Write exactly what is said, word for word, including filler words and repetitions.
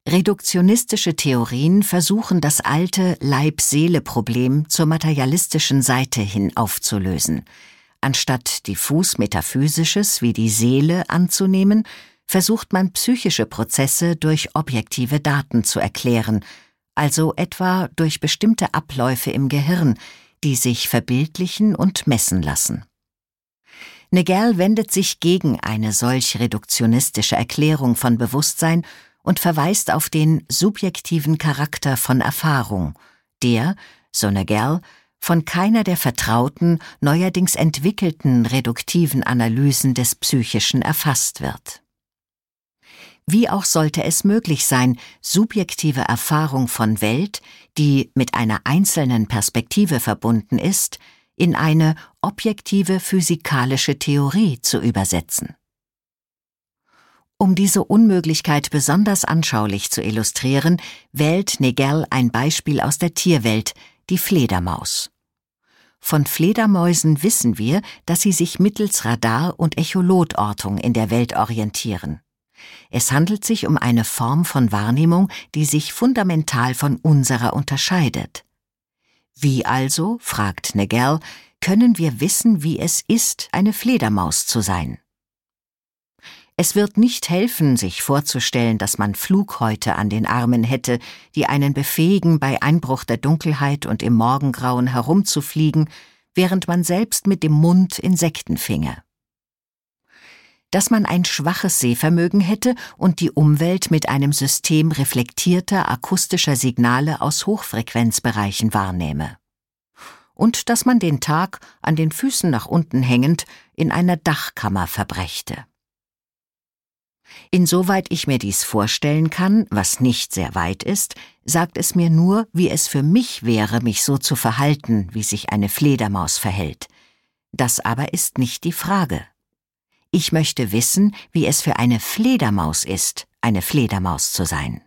Reduktionistische Theorien versuchen, das alte Leib-Seele-Problem zur materialistischen Seite hin aufzulösen. Anstatt diffus Metaphysisches wie die Seele anzunehmen, versucht man psychische Prozesse durch objektive Daten zu erklären, also etwa durch bestimmte Abläufe im Gehirn, die sich verbildlichen und messen lassen. Nagel wendet sich gegen eine solch reduktionistische Erklärung von Bewusstsein und verweist auf den subjektiven Charakter von Erfahrung, der, so Nagel, von keiner der vertrauten, neuerdings entwickelten reduktiven Analysen des Psychischen erfasst wird. Wie auch sollte es möglich sein, subjektive Erfahrung von Welt, die mit einer einzelnen Perspektive verbunden ist, in eine objektive physikalische Theorie zu übersetzen. Um diese Unmöglichkeit besonders anschaulich zu illustrieren, wählt Nagel ein Beispiel aus der Tierwelt, die Fledermaus. Von Fledermäusen wissen wir, dass sie sich mittels Radar und Echolotortung in der Welt orientieren. Es handelt sich um eine Form von Wahrnehmung, die sich fundamental von unserer unterscheidet. Wie also, fragt Nagel, können wir wissen, wie es ist, eine Fledermaus zu sein? Es wird nicht helfen, sich vorzustellen, dass man Flughäute an den Armen hätte, die einen befähigen, bei Einbruch der Dunkelheit und im Morgengrauen herumzufliegen, während man selbst mit dem Mund Insekten finge. Dass man ein schwaches Sehvermögen hätte und die Umwelt mit einem System reflektierter akustischer Signale aus Hochfrequenzbereichen wahrnehme. Und dass man den Tag, an den Füßen nach unten hängend, in einer Dachkammer verbrächte. Insoweit ich mir dies vorstellen kann, was nicht sehr weit ist, sagt es mir nur, wie es für mich wäre, mich so zu verhalten, wie sich eine Fledermaus verhält. Das aber ist nicht die Frage. Ich möchte wissen, wie es für eine Fledermaus ist, eine Fledermaus zu sein.